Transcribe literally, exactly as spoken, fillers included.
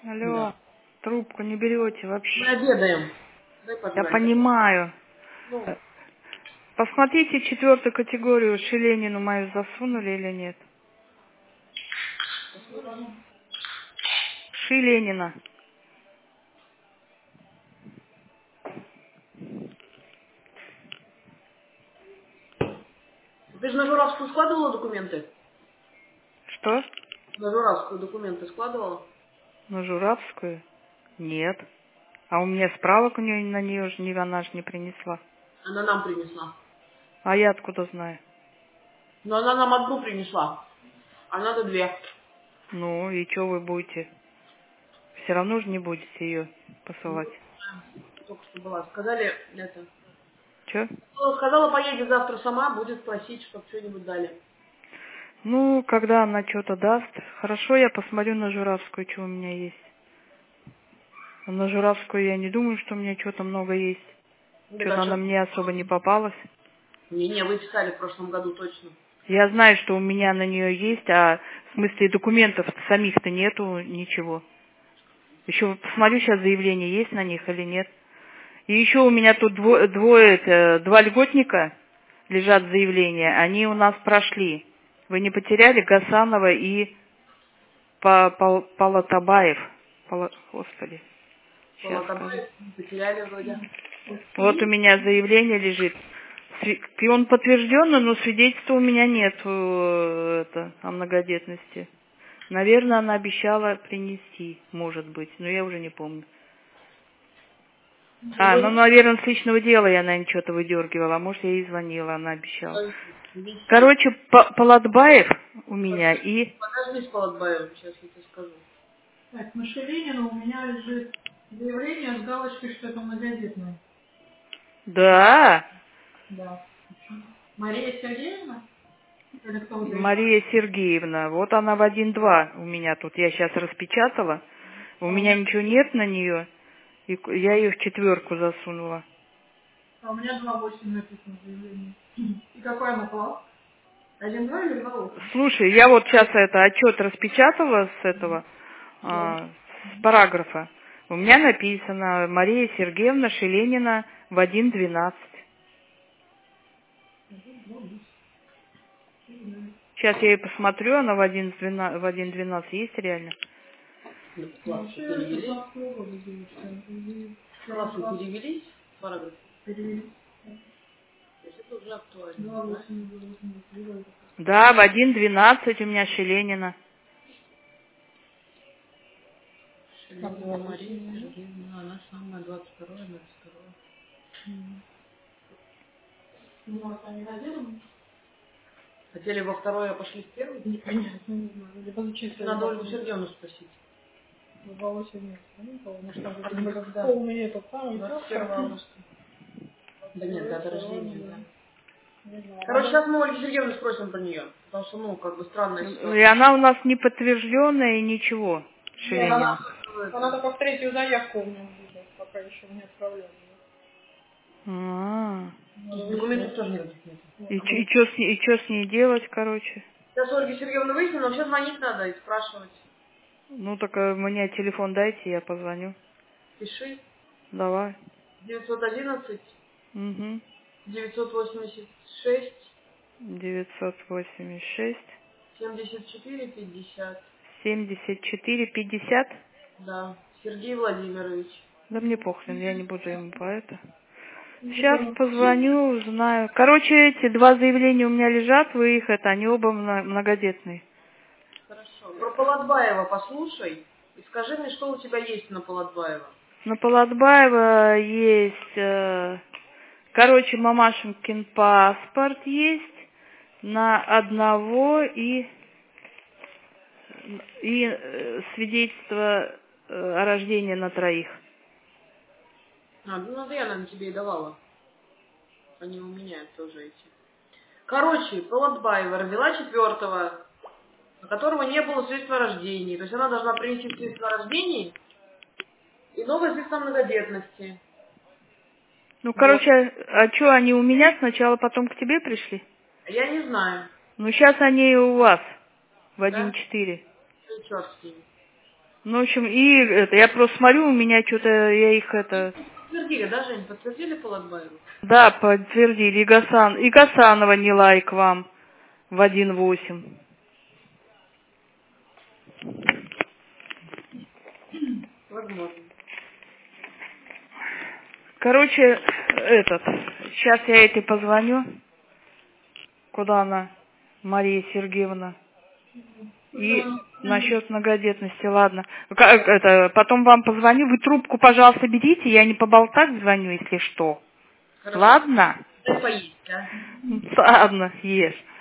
Алло, Да. трубку не берете Мы вообще. обедаем. Дай Я позвонить. понимаю. Ну, Посмотрите четвертую категорию, Шеленину мою засунули или нет. Шеленина. ты же на Журавскую складывала документы? Что? На Журавскую документы складывала? На Журавскую? Нет. А у меня справок у нее на нее же не, она же не принесла. Она нам принесла. А я откуда знаю? Но она нам одну принесла. А надо две. Ну, и что вы будете? Все равно же не будете ее Ну, посылать. только что была. Сказали это. Че? Ну, сказала, поедет завтра сама, будет просить, чтобы что-нибудь дали. Ну, когда она что-то даст. Хорошо, я посмотрю на Журавскую, что у меня есть. А на Журавскую я не думаю, что у меня что-то много есть. Ну, так а Что-то она что? мне особо не попалась. Не, не, вы писали в прошлом году точно. Я знаю, что у меня на нее есть, а в смысле документов самих-то нету ничего. Еще посмотрю сейчас заявление, есть на них или нет. И еще у меня тут двое, двое это, два льготника лежат заявления, они у нас прошли. Вы не потеряли Гасанова и Па- Пал- Палатабаев? Пала- Господи, сейчас скажу. Полотобаев потеряли вроде. Вот у меня заявление лежит. Сви- И он подтвержденный, но свидетельства у меня нет э, это, о многодетности. Наверное, она обещала принести, может быть, но я уже не помню. А, ну, наверное, с личного дела я, наверное, что-то выдергивала, а может, я ей звонила, она обещала. Висит. Короче, Па- Палатбаев у меня и... Подожди с Полотбаевым, сейчас я тебе скажу. Так, на Шеленина у меня лежит заявление с галочкой, что это многодетная. Да, Да. Мария Сергеевна? Или кто вот здесь? Мария Сергеевна, вот она в один-два у меня тут, я сейчас распечатала. У А у меня меня, ничего нет на нее, и к- я ее в четверку засунула. а у меня два восемь написано заявление. И какой она класс? один два или два восемь? Слушай, я вот сейчас это отчет распечатала с этого, Да. а, с параграфа. У меня написано Мария Сергеевна Шеленина в один-двенадцать. Сейчас я ее посмотрю, она в один-двенадцать, в один-двенадцать есть реально? Ну, Ну, классы вообще, перевелись. шестнадцатого года девочка. И вчера Классы класс перевелись. Параграф. перевели. То есть это уже актуально, два да? восемь, два восемь, два восемь. Да, в один-двенадцать у меня Шеленина. Как Шеленина два Мария восемь? Сергеевна, она самая двадцать второе, двадцать второе. Ну, а они родили? Хотели во второе, а пошли в первый? Непонятно, не знаю. Либо зачислили. Надо Ольгу Сергеевну спросить. два восемь нет. Ну, может, там А где-то когда? полный этот самый. двадцать первое августа. Да нет, дата рождения, да. Не знаю. Короче, Надо... сейчас мы Ольгу Сергеевну спросим про нее. Потому что, ну, как бы странная И ситуация. она у нас не подтвержденная и ничего, Нет, она, Шеленина. она только в третью заявку у меня будет, пока еще не отправляли. А, Надо Документов выяснить. тоже никаких нет. И, ч- и что с, ней- и чё с ней делать, короче? Сейчас Ольге Сергеевну выясним, но вообще звонить надо и спрашивать. Ну, так э, мне телефон дайте, я позвоню. Пиши. Давай. девятьсот одиннадцать Угу. девятьсот восемьдесят шесть девятьсот восемьдесят шесть семьдесят четыре пятьдесят. семьдесят четыре пятьдесят. Да. Сергей Владимирович. Да мне похрен, я не буду ему по это. Сейчас Телефон. позвоню, узнаю. Короче, эти два заявления у меня лежат, вы их это, они оба мно- многодетные. Хорошо. Про Полотбаева послушай и скажи мне, что у тебя есть на Полотбаева. На Полотбаева есть, э, короче, мамашинкин паспорт есть на одного и, и э, свидетельство э, о рождении на троих. А, ну, это я, наверное, тебе и давала. Они у меня тоже эти. Короче, Полотбаева родила четвертого, у которого не было свидетельства о рождении. То есть она должна принести свидетельство о рождении и новое свидетельство о многодетности. Ну, Вот. короче, а что, они у меня сначала, потом к тебе пришли? А я не знаю, Ну, сейчас они у вас в да? один четыре. Ну, черт с ними. Ну, в общем, и это, я просто смотрю, у меня что-то, я их это... Подтвердили, да, Жень? Подтвердили Полотбаеву? Да, подтвердили. И, Гасан, и Гасанова не лайк вам в один восемь. Возможно. Короче, этот, сейчас я этой позвоню. Куда она? Мария Сергеевна. И насчет многодетности, ладно. Как это, потом вам позвоню, вы трубку, пожалуйста, берите, я не поболтать звоню, если что. Хорошо. Ладно? Дай поесть, а? Ладно, ешь.